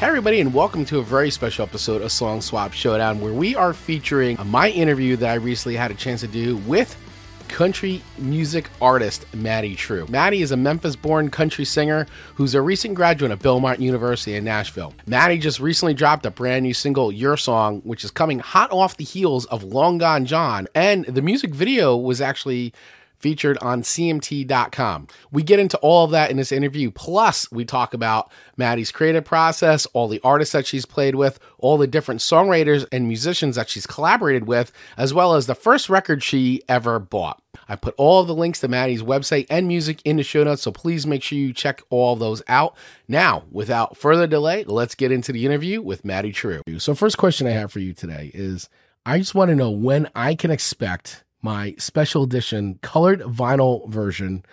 Hey everybody, and welcome to a very special episode of Song Swap Showdown, where we are featuring my interview that I recently had a chance to do with country music artist Maddie True. Maddie is a Memphis-born country singer who's a recent graduate of Belmont University in Nashville. Maddie just recently dropped a brand new single, Your Song, which is coming hot off the heels of Long Gone John, and the music video was actually featured on CMT.com. We get into all of that in this interview. Plus, we talk about Maddie's creative process, all the artists that she's played with, all the different songwriters and musicians that she's collaborated with, as well as the first record she ever bought. I put all of the links to Maddie's website and music in the show notes, so please make sure you check all those out. Now, without further delay, let's get into the interview with Maddie True. So first question I have for you today is, I just want to know when I can expect my special edition colored vinyl version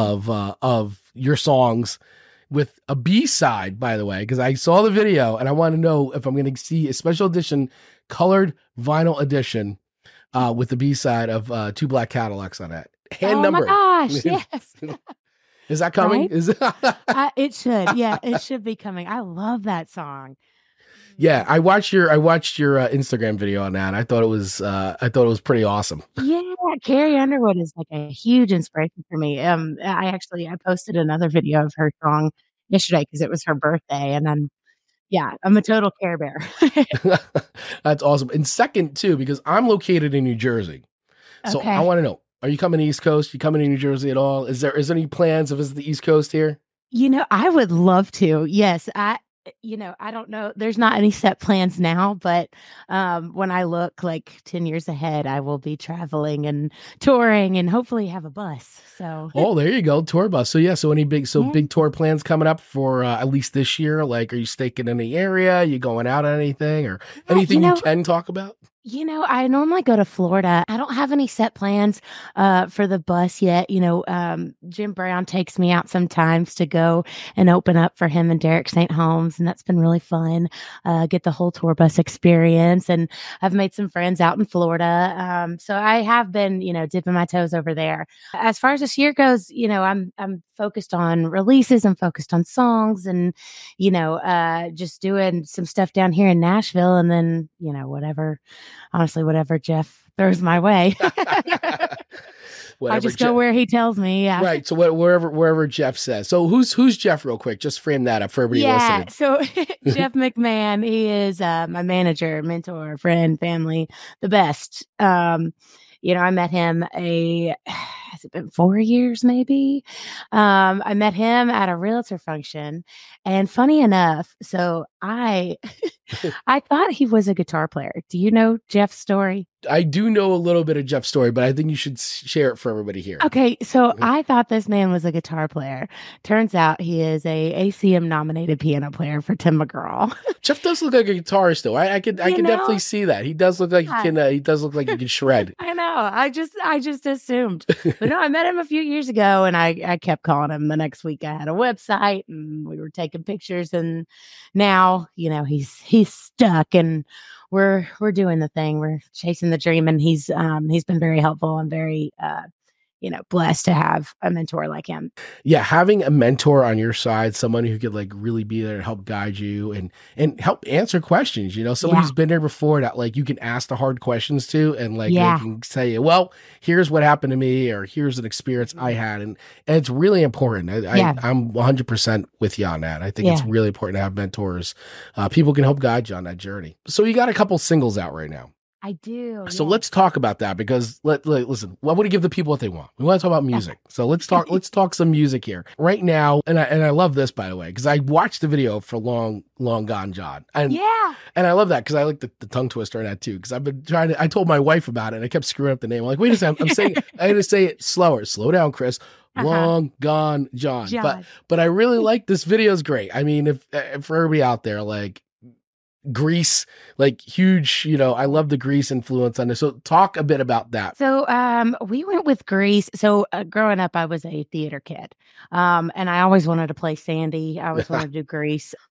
of Your Songs with a B-side, by the way, because I saw the video and I want to know if I'm going to see a special edition colored vinyl edition with the B-side of Two Black Cadillacs on it. Hand numbered. Oh my gosh, yes. Is that coming? Right? Is it? It should. Yeah, it should be coming. I love that song. Yeah, I watched your Instagram video on that. I thought it was pretty awesome. Yeah, Carrie Underwood is like a huge inspiration for me. I posted another video of her song yesterday because it was her birthday, and then I'm a total Care Bear. That's awesome. And second too, because I'm located in New Jersey, so Okay. I want to know: are you coming to East Coast? You coming to New Jersey at all? Is there any plans to visit the East Coast here? I would love to. Yes, I don't know. There's not any set plans now, but when I look like 10 years ahead, I will be traveling and touring and hopefully have a bus. So, oh, there you go. Tour bus. So yeah. So any big tour plans coming up for at least this year? Like, are you staking in the area? Are you going out on anything or anything you can talk about? I normally go to Florida. I don't have any set plans for the bus yet. Jim Brown takes me out sometimes to go and open up for him and Derek St. Holmes, and that's been really fun. Get the whole tour bus experience, and I've made some friends out in Florida. So I have been, dipping my toes over there. As far as this year goes, I'm focused on releases. I'm focused on songs, and just doing some stuff down here in Nashville, and then whatever Jeff throws my way. I just go where he tells me. Yeah. Right. So wherever Jeff says. So who's Jeff real quick? Just frame that up for everybody listening. So Jeff McMahon, he is my manager, mentor, friend, family, the best. I met him has it been 4 years maybe? I met him at a realtor function, and funny enough, so I thought he was a guitar player. Do you know Jeff's story? I do know a little bit of Jeff's story, but I think you should share it for everybody here. Okay, so I thought this man was a guitar player. Turns out he is a ACM nominated piano player for Tim McGraw. Jeff does look like a guitarist, though. I can definitely see that. He does look like he can. He does look like he can shred. I know. I just assumed. But no, I met him a few years ago, and I kept calling him. The next week, I had a website, and we were taking pictures. And now, he's stuck, and we're doing the thing. We're chasing the dream, and he's been very helpful and very blessed to have a mentor like him. Yeah, having a mentor on your side, someone who could like really be there to help guide you and help answer questions. Somebody who's been there before that like you can ask the hard questions to, and like they can say, well, here's what happened to me, or here's an experience I had, and it's really important. I'm 100% with you on that. I think it's really important to have mentors. People can help guide you on that journey. So you got a couple singles out right now. I do. So let's talk about that, because listen, I want to give the people what they want. We want to talk about music. So let's talk some music here right now. And I love this, by the way, because I watched the video for Long Gone John. And I love that because I like the tongue twister in that too. Because I've been I told my wife about it and I kept screwing up the name. I'm like, wait a second, I had to say it slower. Slow down, Chris. Long Gone John. But I really like this video. Is great. I mean, if for everybody out there, like, Grease, like huge, I love the Grease influence on this. So talk a bit about that. So we went with Grease. So growing up, I was a theater kid. And I always wanted to play Sandy. I always wanted to do Grease.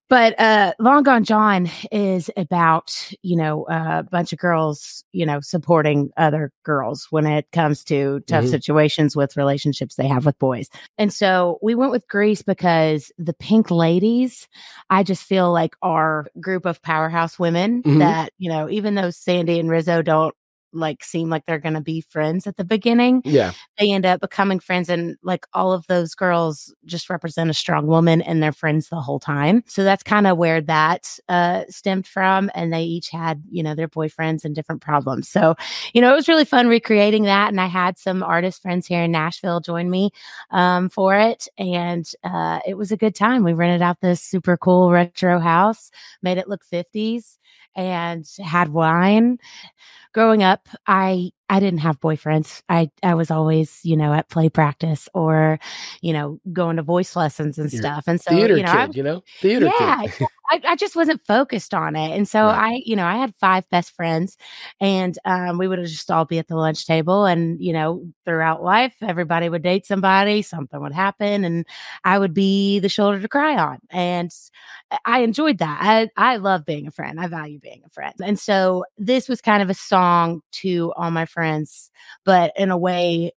But Long Gone John is about, a bunch of girls, supporting other girls when it comes to tough situations with relationships they have with boys. And so we went with Grease because the Pink Ladies, I just feel like are a group of powerhouse women that, even though Sandy and Rizzo don't seem like they're going to be friends at the beginning. Yeah. They end up becoming friends, and all of those girls just represent a strong woman and they're friends the whole time. So that's kind of where that stemmed from. And they each had, their boyfriends and different problems. So, it was really fun recreating that. And I had some artist friends here in Nashville join me for it. And it was a good time. We rented out this super cool retro house, made it look 50s, and had wine. Growing up, I didn't have boyfriends. I was always, at play practice or, going to voice lessons and stuff. And so, theater kid. I just wasn't focused on it. And so I had 5 best friends, and we would just all be at the lunch table, and, throughout life, everybody would date somebody, something would happen, and I would be the shoulder to cry on. And I enjoyed that. I love being a friend. I value being a friend. And so this was kind of a song to all my friends, but in a way,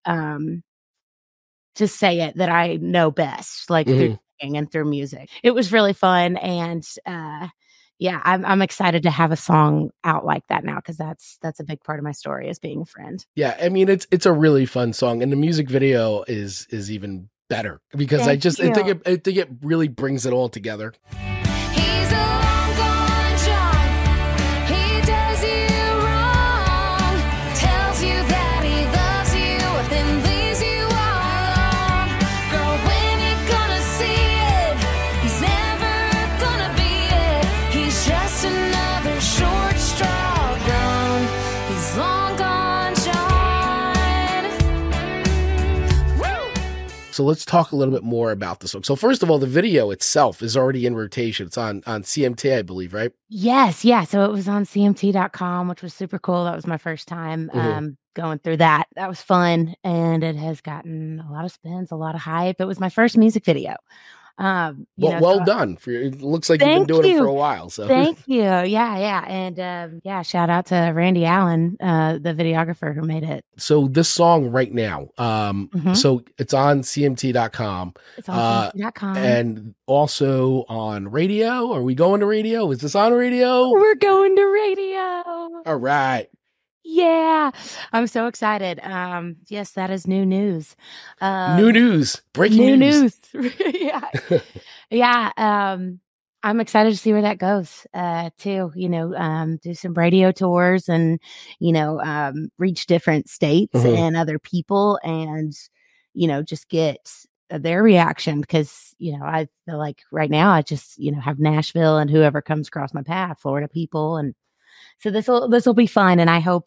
to say it that I know best, through singing and through music. It was really fun. And, I'm excited to have a song out like that now, because that's a big part of my story, is being a friend. Yeah, I mean it's a really fun song, and the music video is even better because I think it really brings it all together. He's a long gone John. He does you wrong. Tells you that he loves you, then leaves you all alone. Girl, when you gonna see it? He's never gonna be it. He's just another short straw gone. He's long gone John. Woo! So let's talk a little bit more about the song. So first of all, the video itself is already in rotation. It's on CMT, I believe, right? Yes. Yeah. So it was on CMT.com, which was super cool. That was my first time going through that. That was fun. And it has gotten a lot of spins, a lot of hype. It was my first music video. Well done. It looks like you've been doing it for a while. So thank you. Yeah. And shout out to Randy Allen, the videographer who made it. So this song right now, so it's on CMT.com. It's on CMT.com. And also on radio. Are we going to radio? Is this on radio? We're going to radio. All right. Yeah, I'm so excited. Yes, that is new news. New news. Breaking news. Yeah. I'm excited to see where that goes, too. Do some radio tours and, reach different states and other people and, just get their reaction, because, I feel like right now I just, have Nashville and whoever comes across my path, Florida people, and so this will be fun, and I hope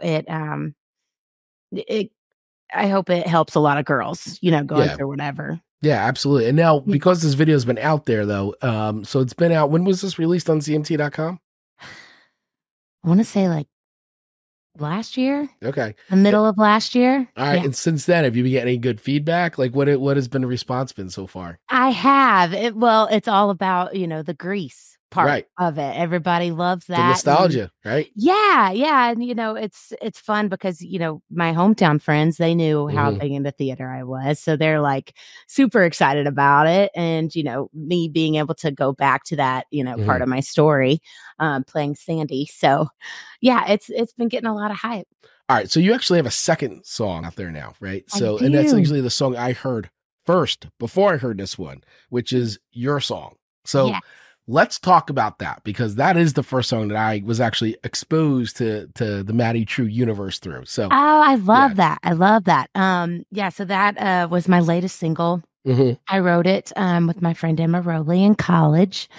I hope it helps a lot of girls, going through whatever. Yeah, absolutely. And now, because this video has been out there, though, so it's been out. When was this released on CMT.com? I want to say last year. Okay, the middle of last year. All right, and since then, have you been getting any good feedback? What has been the response been so far? I have. It's all about the Grease part of it. Everybody loves that. The nostalgia, right? Yeah. And it's fun because my hometown friends, they knew how big into theater I was, so they're super excited about it. And me being able to go back to that part of my story, playing Sandy. So yeah, it's been getting a lot of hype. All right, so you actually have a second song out there now, right? So and that's actually the song I heard first before I heard this one, which is your song. So let's talk about that, because that is the first song that I was actually exposed to the Maddie True universe through. So I love that. I love that. So that was my latest single. I wrote it with my friend Emma Rowley in college.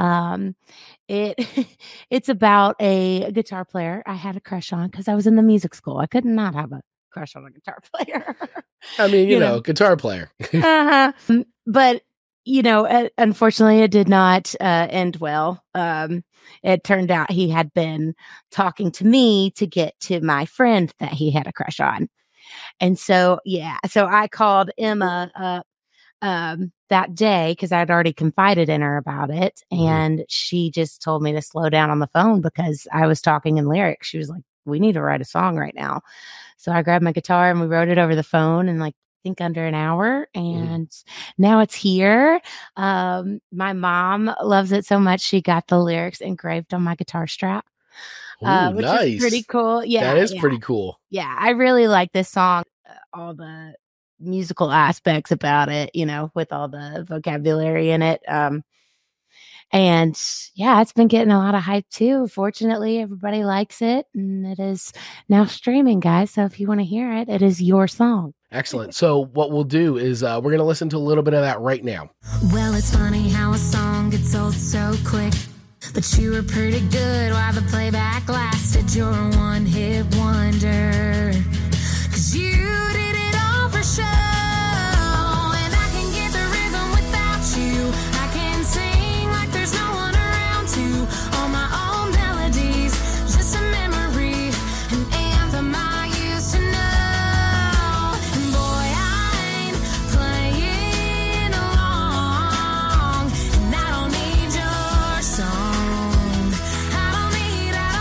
It's about a guitar player I had a crush on because I was in the music school. I could not have a crush on a guitar player. I mean, you know, guitar player. But unfortunately, it did not end well. It turned out he had been talking to me to get to my friend that he had a crush on. And so I called Emma up that day, because I'd already confided in her about it, and she just told me to slow down on the phone because I was talking in lyrics. She was like, "We need to write a song right now." So I grabbed my guitar and we wrote it over the phone in like I think under an hour, and now it's here. My mom loves it so much she got the lyrics engraved on my guitar strap, Ooh, which nice. is pretty cool. Yeah, That is yeah. pretty cool. Yeah, I really like this song, all the musical aspects about it, with all the vocabulary in it. And yeah, it's been getting a lot of hype too. Fortunately, everybody likes it, and it is now streaming, guys. So if you want to hear it, it is your song. Excellent. So what we'll do is we're going to listen to a little bit of that right now. Well, it's funny how a song gets old so quick. But you were pretty good while the playback lasted. You're a one-hit wonder. 'Cause you did it all for show. And I can get the rhythm without you. I can sing like there's no one around to. All my own melodies, just a memory. An anthem I used to know. And boy, I ain't playing along. And I don't need your song. I don't need it.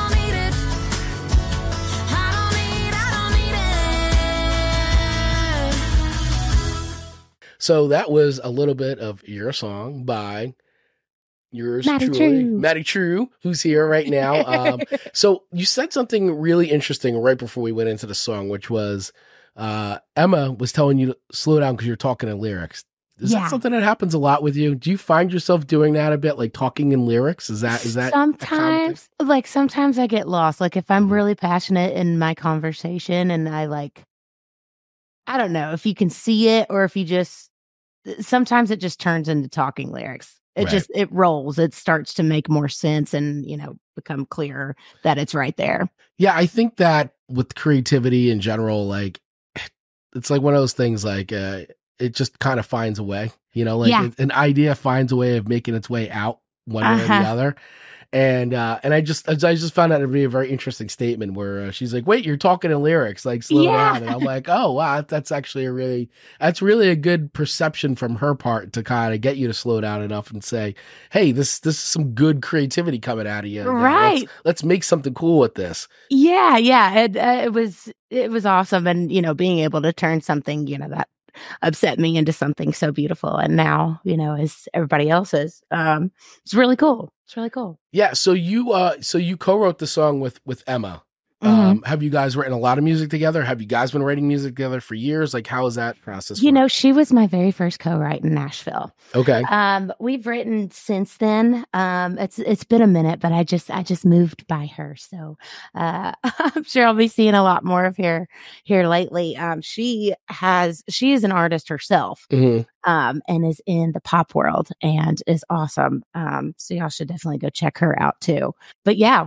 So that was a little bit of your song by yours Maddie truly, True. Maddie True, who's here right now. So you said something really interesting right before we went into the song, which was Emma was telling you to slow down because you're talking in lyrics. Is Yeah. that something that happens a lot with you? Do you find yourself doing that a bit, like talking in lyrics? Is that a common thing? Sometimes I get lost. Like if I'm really passionate in my conversation and I don't know if you can see it or if you just, sometimes it just turns into talking lyrics. Right. It rolls. It starts to make more sense and, become clearer that it's right there. Yeah, I think that with creativity in general, like it's like one of those things like it just kind of finds a way, Yeah. an idea finds a way of making its way out one way or the other. And I just found that to be a very interesting statement where she's like, "Wait, you're talking in lyrics, like slow Yeah. down." And I'm like, "Oh, wow, that's actually that's really a good perception from her part to kind of get you to slow down enough and say, hey, this is some good creativity coming out of you. Now, Right. Let's make something cool with this." Yeah. It was awesome. And, being able to turn something, that upset me into something so beautiful. And now, as everybody else is, it's really cool. It's really cool. Yeah. So you co-wrote the song with Emma. Mhm. Have you guys written a lot of music together? Have you guys been writing music together for years? Like, how is that process? work? She was my very first co-write in Nashville. Okay. We've written since then. It's been a minute, but I just moved by her, so I'm sure I'll be seeing a lot more of her here lately. She is an artist herself, Mhm. and is in the pop world and is awesome. So y'all should definitely go check her out too. But yeah,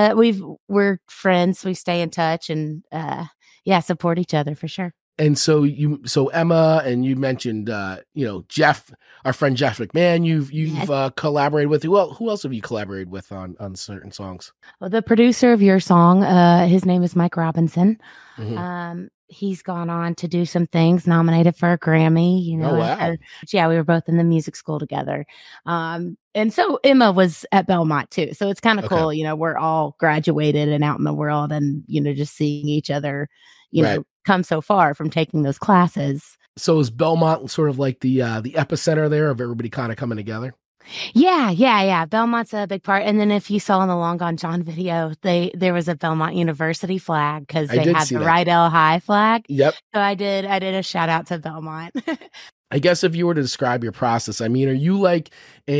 we're friends. We stay in touch and support each other for sure. And so Emma, and you mentioned, Jeff, our friend Jeff McMahon, you've Yes. collaborated with. Who else have you collaborated with on certain songs? Well, the producer of your song, his name is Mike Robinson. Mhm. He's gone on to do some things, nominated for a Grammy, Oh, wow. Yeah, we were both in the music school together. And so Emma was at Belmont too. So it's kind of Okay. cool. We're all graduated and out in the world and, just seeing each other, Right. come so far from taking those classes. So is Belmont sort of like the epicenter there of everybody kind of coming together? Yeah. Belmont's a big part. And then if you saw in the Long Gone John video, there was a Belmont University flag because I they did had see the that. Rydell High flag. Yep. So I did a shout out to Belmont. I guess if you were to describe your process, I mean, are you like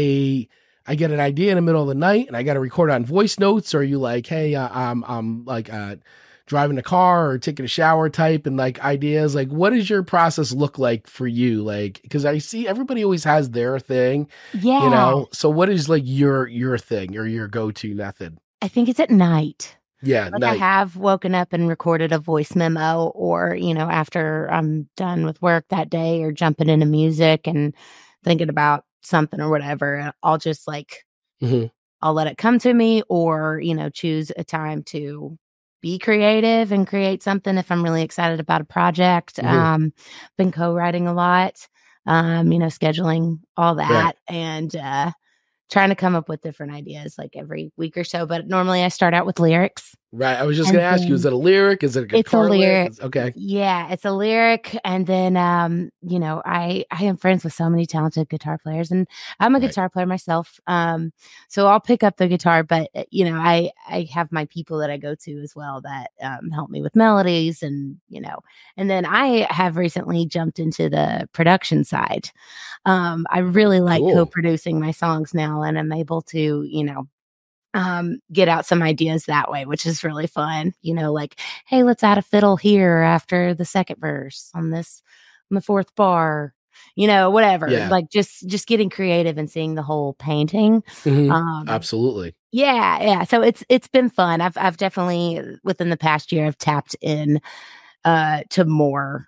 I get an idea in the middle of the night and I got to record on voice notes? Or are you like, hey, I'm like driving a car or taking a shower type and like ideas? Like, what does your process look like for you? Like, because I see everybody always has their thing, Yeah. So what is like your thing or your go-to method? I think it's at night. Yeah, Like I night. have woken up and recorded a voice memo or, after I'm done with work that day or jumping into music and thinking about something or whatever, I'll just Mhm. I'll let it come to me or, choose a time to be creative and create something if I'm really excited about a project. Mhm. Been co-writing a lot. scheduling all that and trying to come up with different ideas like every week or so. But normally I start out with lyrics. Right. I was just going to ask you, is it a lyric? Is it a guitar It's a lyric. Okay. Yeah, it's a lyric. And then, I am friends with so many talented guitar players, and I'm a Right. guitar player myself. So I'll pick up the guitar, but I have my people that I go to as well that help me with melodies, and then I have recently jumped into the production side. I really like Cool. co-producing my songs now, and I'm able to, get out some ideas that way, which is really fun. Like, hey, let's add a fiddle here after the second verse on the fourth bar, whatever. Yeah. Like just getting creative and seeing the whole painting. Mhm. Absolutely. Yeah. So it's been fun. I've definitely within the past year I've tapped in to more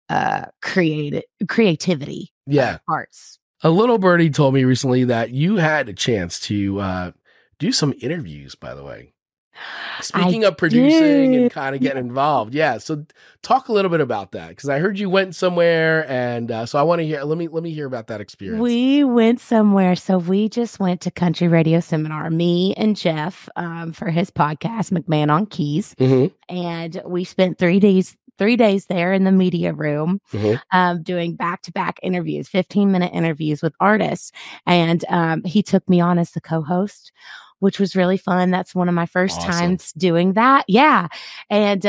creativity arts. A little birdie told me recently that you had a chance to do some interviews, by the way. Speaking of producing and kind of getting involved. Yeah. So talk a little bit about that, because I heard you went somewhere, and so I want to hear, let me hear about that experience. We went somewhere. So we just went to Country Radio Seminar, me and Jeff, for his podcast, McMahon on Keys. Mhm. And we spent 3 days there in the media room, doing back-to-back interviews, 15-minute interviews with artists. And he took me on as the co-host, which was really fun. That's one of my first times doing that. Yeah. And,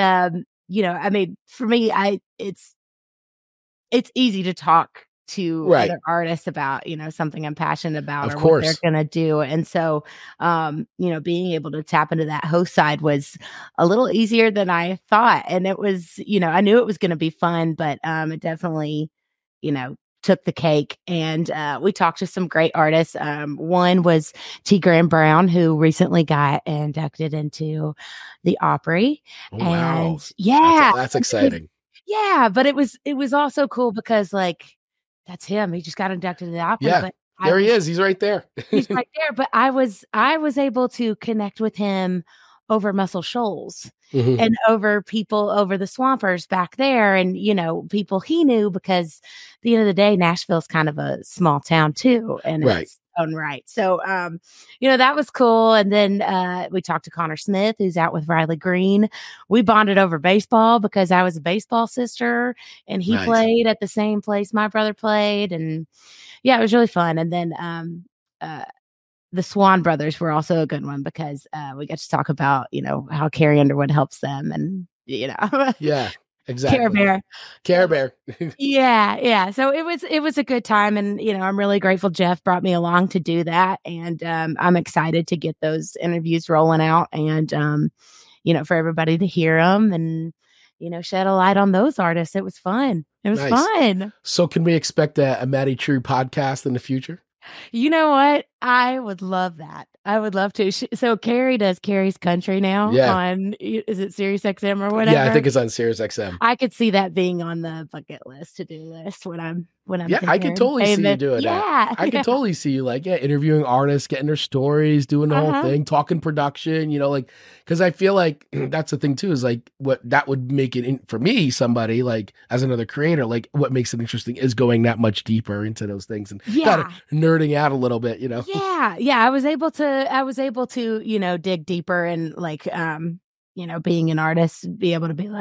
for me, it's easy to talk to other artists about, something I'm passionate about what they're going to do. And so, being able to tap into that host side was a little easier than I thought. And it was, I knew it was going to be fun, but it definitely, took the cake. And we talked to some great artists. One was T. Graham Brown, who recently got inducted into the Opry. Wow. And that's exciting. Yeah, but it was also cool because that's him. He just got inducted into the Opry. Yeah, but there he is. He's right there. He's right there. But I was able to connect with him over Muscle Shoals and over people over the Swampers back there, and people he knew, because at the end of the day, Nashville's kind of a small town too, and its own right. So that was cool. And then we talked to Connor Smith, who's out with Riley Green. We bonded over baseball because I was a baseball sister, and he played at the same place my brother played, and yeah, it was really fun. And then the Swan Brothers were also a good one because we got to talk about, how Carrie Underwood helps them, and, Yeah, exactly. Care Bear. Yeah. So it was a good time. And, I'm really grateful Jeff brought me along to do that. And I'm excited to get those interviews rolling out and, for everybody to hear them and, shed a light on those artists. It was fun. It was fun. So can we expect a Maddie True podcast in the future? You know what? I would love that. I would love to. So Carrie does Carrie's Country now on, is it Sirius XM or whatever? Yeah, I think it's on Sirius XM. I could see that being on the bucket list, to-do list when I'm yeah, I could totally see you doing that. I could totally see you interviewing artists, getting their stories, doing the whole thing, talking production, because I feel like that's the thing too, is what that would make it for me, somebody as another creator, what makes it interesting is going that much deeper into those things and kind of nerding out a little bit, Yeah. I was able to, dig deeper and being an artist, be able to be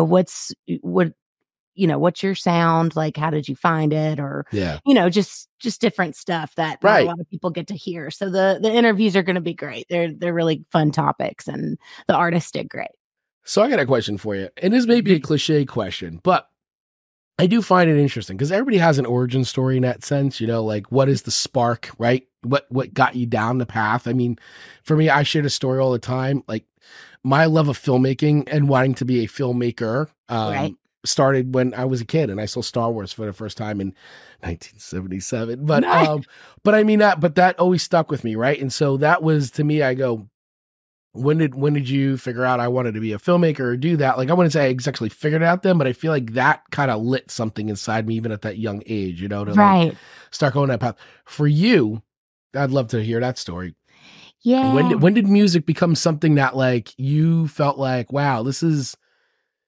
what's your sound? How did you find it? Or, just different stuff that not a lot of people get to hear. So the interviews are going to be great. They're really fun topics, and the artists did great. So I got a question for you, and this may be a cliche question, but I do find it interesting because everybody has an origin story in that sense, what is the spark, right? What got you down the path? I mean, for me, I share the story all the time. My love of filmmaking and wanting to be a filmmaker, started when I was a kid and I saw Star Wars for the first time in 1977. But, but that always stuck with me. Right. And so that was, to me, I go, when did you figure out I wanted to be a filmmaker or do that? I wouldn't say I exactly figured it out then, but I feel like that kind of lit something inside me, even at that young age, to start going that path. For you, I'd love to hear that story. Yeah. When did music become something that you felt wow, this is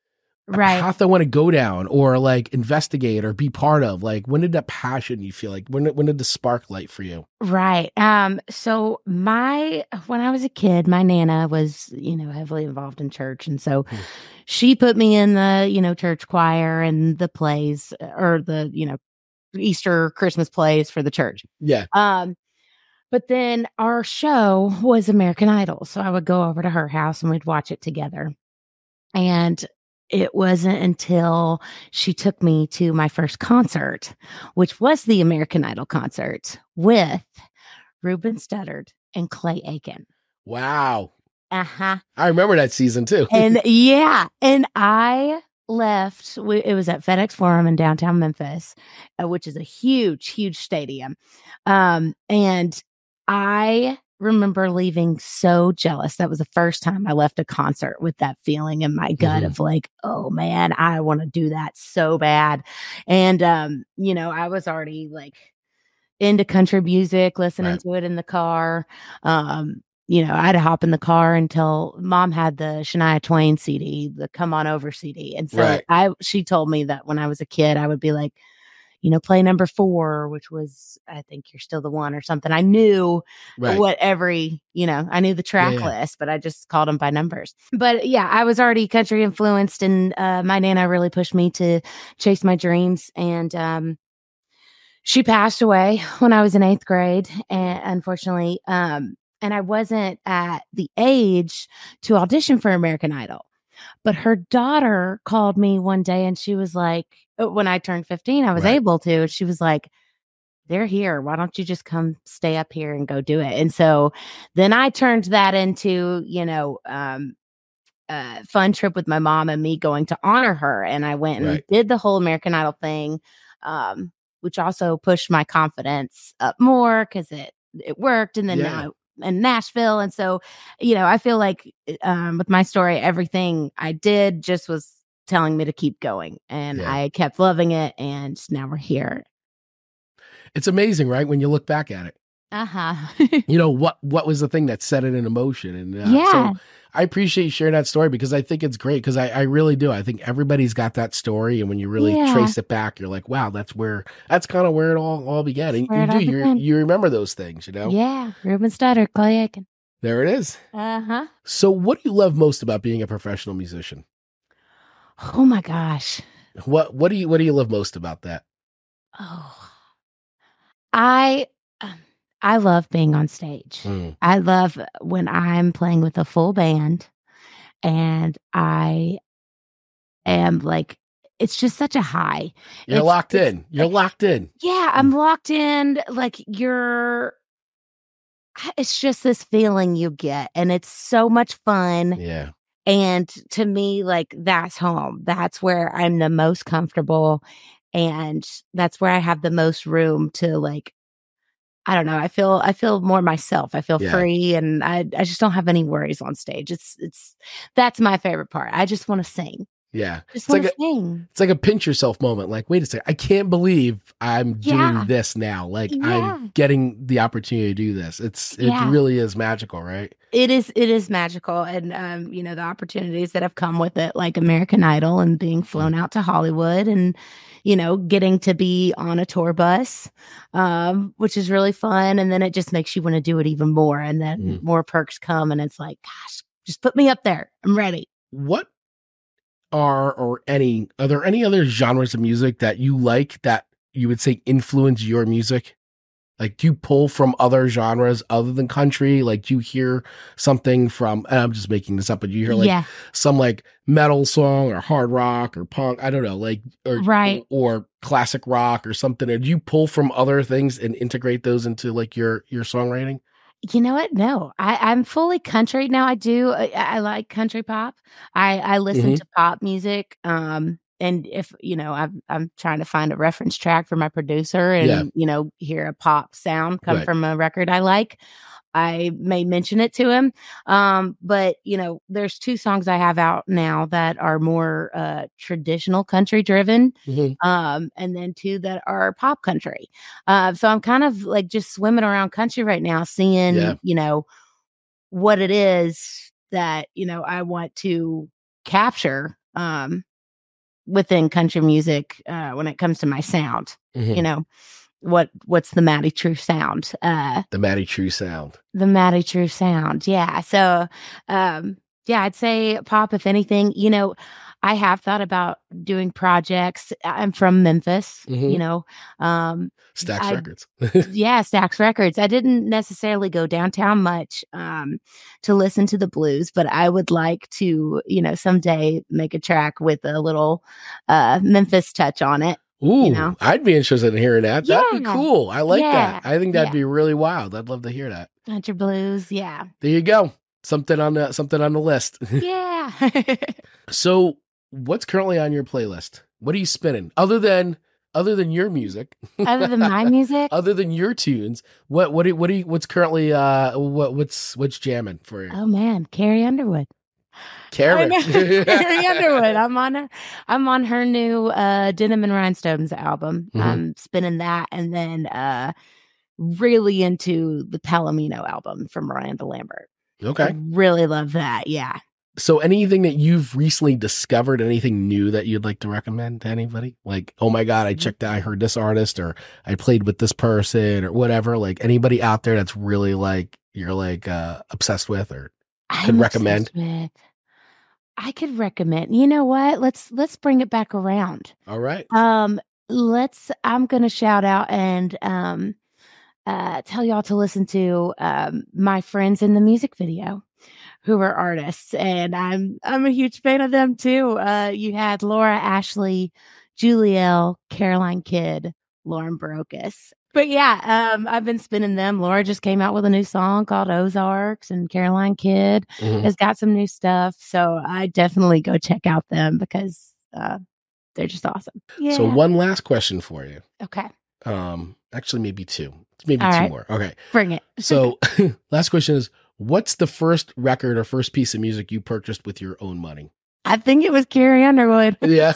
a Right. path I want to go down or like investigate or be part of? Like, when did that passion you feel like, when did the spark light for you? Right. So when I was a kid, my Nana was, heavily involved in church. And so Hmm. she put me in the, church choir and the plays or the, Easter Christmas plays for the church. Yeah. But then our show was American Idol. So I would go over to her house and we'd watch it together. And it wasn't until she took me to my first concert, which was the American Idol concert with Ruben Studdard and Clay Aiken. Wow. Uh-huh. I remember that season too. And yeah, and I left. It was at FedEx Forum in downtown Memphis, which is a huge, huge stadium. And I remember leaving so jealous. That was the first time I left a concert with that feeling in my gut of like, oh man, I want to do that so bad. And, I was already like into country music, listening Right. to it in the car. I had to hop in the car until Mom had the Shania Twain CD, the Come On Over CD. And so Right. she told me that when I was a kid, I would be like, play number 4, which was, I think You're Still the One or something. I knew Right. what I knew the track Yeah. list, but I just called them by numbers. But yeah, I was already country influenced, and my Nana really pushed me to chase my dreams. And she passed away when I was in 8th grade, and unfortunately, and I wasn't at the age to audition for American Idol. But her daughter called me one day and she was like, when I turned 15, I was Right. able to. She was like, they're here. Why don't you just come stay up here and go do it? And so then I turned that into, a fun trip with my mom and me going to honor her. And I went and Right. did the whole American Idol thing, which also pushed my confidence up more because it worked. And then Yeah. now in Nashville. And so, I feel like with my story, everything I did just was telling me to keep going. And Yeah. I kept loving it. And now we're here. It's amazing, right? When you look back at it, Uh-huh. what was the thing that set it in motion? And Yeah. so I appreciate you sharing that story because I think it's great because I really do. I think everybody's got that story. And when you really Yeah. trace it back, you're like, wow, that's kind of where it all began. And where it all began. you remember those things, Yeah. Ruben Studdard, Clay Aiken. There it is. Uh-huh. So what do you love most about being a professional musician? Oh my gosh. What do you love most about that? Oh, I love being on stage. Mm. I love when I'm playing with a full band and I am like, it's just such a high. You're It's- locked it's- in. You're locked in. Yeah, I'm locked in. Like it's just this feeling you get and it's so much fun. Yeah. And to me, like that's home. That's where I'm the most comfortable. And that's where I have the most room to like, I don't know. I feel more myself. I feel Yeah. free and I just don't have any worries on stage. That's my favorite part. I just want to sing. Yeah. Just It's want like to sing. It's like a pinch yourself moment. Like, wait a second, I can't believe I'm Yeah. doing this now. Like Yeah. I'm getting the opportunity to do this. It Yeah. really is magical, right? It is magical. And the opportunities that have come with it, like American Idol and being flown out to Hollywood and, getting to be on a tour bus, which is really fun. And then it just makes you want to do it even more. And then more perks come and it's like, gosh, just put me up there. I'm ready. What are there any other genres of music that you like that you would say influence your music? Like, do you pull from other genres other than country? Like, do you hear something from, and I'm just making this up, but you hear like some like metal song or hard rock or punk, I don't know, like, Right. or classic rock or something? Or do you pull from other things and integrate those into like your songwriting? You know what? No, I'm fully country now. I do. I like country pop. I listen to pop music. And if I'm trying to find a reference track for my producer, and hear a pop sound come Right. from a record I like, I may mention it to him. But there's 2 songs I have out now that are more traditional country driven. Mhm. And then 2 that are pop country. So I'm kind of like just swimming around country right now, seeing, Yeah. what it is that, I want to capture. within country music when it comes to my sound. Mhm. You know, what's the Maddie True sound? The Maddie True sound. The Maddie True sound. Yeah. So, yeah, I'd say pop, if anything. You know, I have thought about doing projects. I'm from Memphis, Mhm. you know. Stax I- Records. Yeah, Stax Records. I didn't necessarily go downtown much to listen to the blues, but I would like to, you know, someday make a track with a little Memphis touch on it. Ooh, know? I'd be interested in hearing that. That'd be Yeah. cool. I like Yeah. that. I think that'd Yeah. be really wild. I'd love to hear that. Country blues. Yeah. There you go. Something on the list. Yeah. So, what's currently on your playlist? What are you spinning other than your music? Other than my music, Other than your tunes, what's currently what's jamming for you? oh man, Carrie Underwood. Karen. I know. Carrie Underwood. I'm on her new Denim and Rhinestones album. Mhm. I'm spinning that, and then really into the Palomino album from Miranda Lambert. I Okay. really love that. Yeah. So anything that you've recently discovered, anything new that you'd like to recommend to anybody? Like, oh my God, I heard this artist, or I played with this person, or whatever. Like anybody out there that's really like you're like obsessed with, or I'm recommend? obsessed with. I could recommend. You know what? Let's bring it back around. all right. I'm gonna shout out and tell y'all to listen to my friends in the music video who are artists, and I'm a huge fan of them too. You had Laura Ashley, Julielle, Caroline Kidd, Lauren Brocas. But yeah, I've been spinning them. Laura just came out with a new song called Ozarks, and Caroline Kidd Mhm. has got some new stuff. So I definitely go check out them because they're just awesome. Yeah. So one last question for you. Okay. Actually maybe two. Maybe All two right. more. Okay. Bring it. So last question is, what's the first record or first piece of music you purchased with your own money? I think it was Carrie Underwood. Yeah.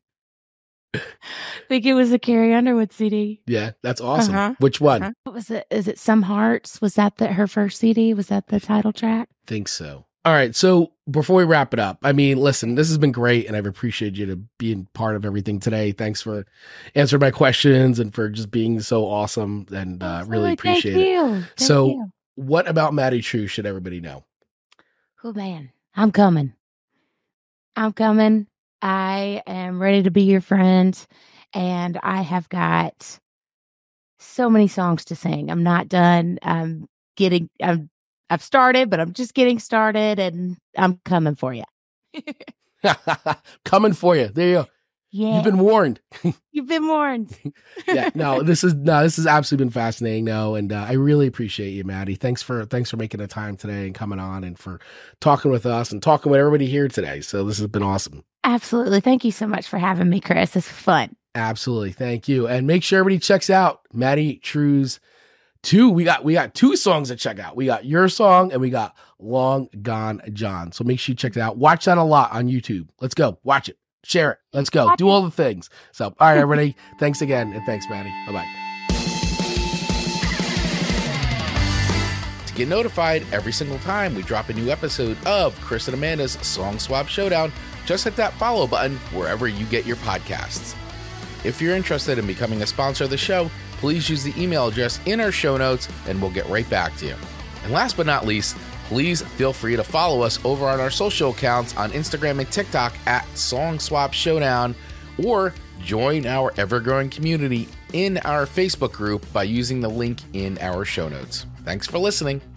I think it was a Carrie Underwood CD. Yeah, that's awesome. Uh-huh. Which one? Uh-huh. What was it? Is it Some Hearts? Was that her first CD? Was that the title track? Think so. All right. So before we wrap it up, I mean, listen, this has been great, and I've appreciated you to being part of everything today. Thanks for answering my questions and for just being so awesome, and really Absolutely. appreciate Thank it. you. Thank So- you. What about Maddie True should everybody know? Oh man, I'm coming. I'm coming. I am ready to be your friend, and I have got so many songs to sing. I'm not done. I've started, but I'm just getting started, and I'm coming for you. Coming for you. There you go. Yeah, You've been warned. you've been warned. Yeah, this has absolutely been fascinating now, and I really appreciate you, Maddie. Thanks for making the time today and coming on, and for talking with us and talking with everybody here today. So this has been awesome. Absolutely. Thank you so much for having me, Chris. It's fun. Absolutely, thank you, and make sure everybody checks out Maddie True's two. We got two songs to check out. We got your song and we got Long Gone John. So make sure you check it out. Watch that a lot on YouTube. Let's go. Watch it. Share it. Let's go. Do all the things. So, all right, everybody. Thanks again. And thanks, Maddie. Bye-bye. To get notified every single time we drop a new episode of Chris and Amanda's Song Swap Showdown, just hit that follow button wherever you get your podcasts. If you're interested in becoming a sponsor of the show, please use the email address in our show notes and we'll get right back to you. And last but not least, please feel free to follow us over on our social accounts on Instagram and TikTok at Song Swap Showdown, or join our ever-growing community in our Facebook group by using the link in our show notes. Thanks for listening.